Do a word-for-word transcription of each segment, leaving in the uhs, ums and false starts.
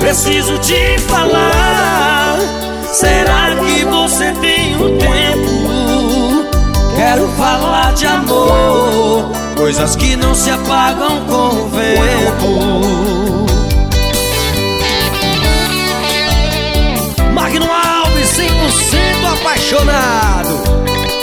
preciso te falar. Será que você tem um tempo? Quero falar de amor, coisas que não se apagam com o vento. Magno Alves, cem por cento apaixonado.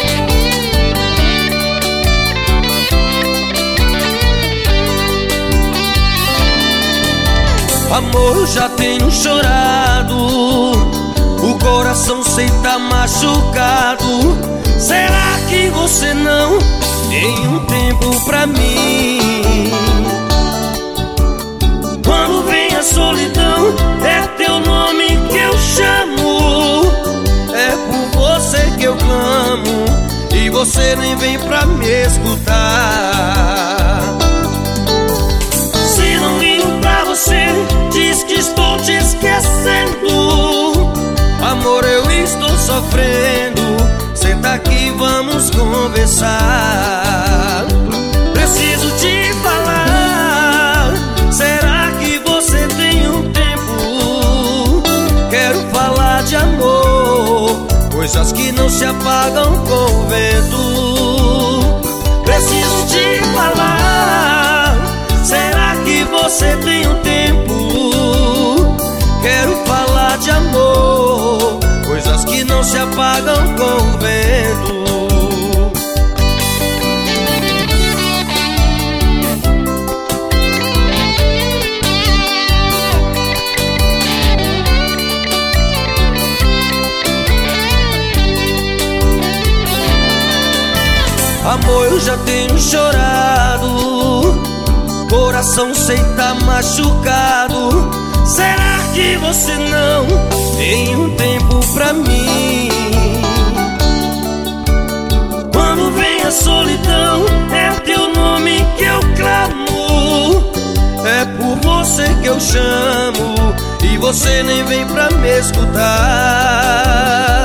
Amor, eu já tenho chorado, o coração sei tá machucado. Será que você não tem um tempo pra mim? Quando vem a solidão, é teu nome que eu chamo, é por você que eu clamo, e você nem vem pra me escutar. Se não ligo pra você, diz que estou te esquecendo. Amor, eu estou sofrendo. Senta aqui, vamos conversar. Preciso te falar. Será que você tem um tempo? Quero falar de amor, coisas que não se apagam com o vento. Preciso te falar. Será que você tem um tempo? Quero falar de amor, coisas que não se apagam com o vento. Amor, eu já tenho chorado, coração sei tá machucado. Será que você não tem um tempo pra mim? Quando vem a solidão, é teu nome que eu clamo, é por você que eu chamo, e você nem vem pra me escutar.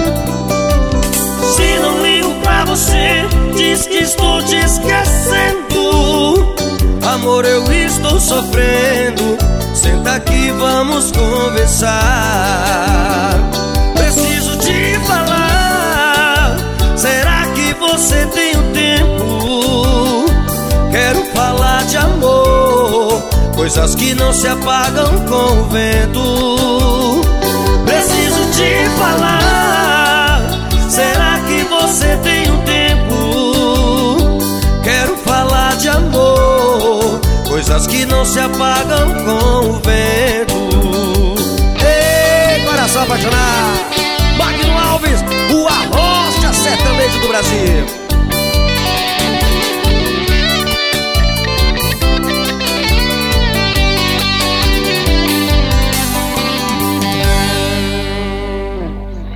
Se não ligo pra você, diz que estou te esquecendo. Amor, eu estou sofrendo. Senta aqui, vamos conversar. Preciso te falar. Será que você tem um tempo? Quero falar de amor, coisas que não se apagam com o vento. Preciso te falar. Será que você tem um tempo? Quero falar de amor, coisas que não se apagam com o vento. Ei, coração apaixonado.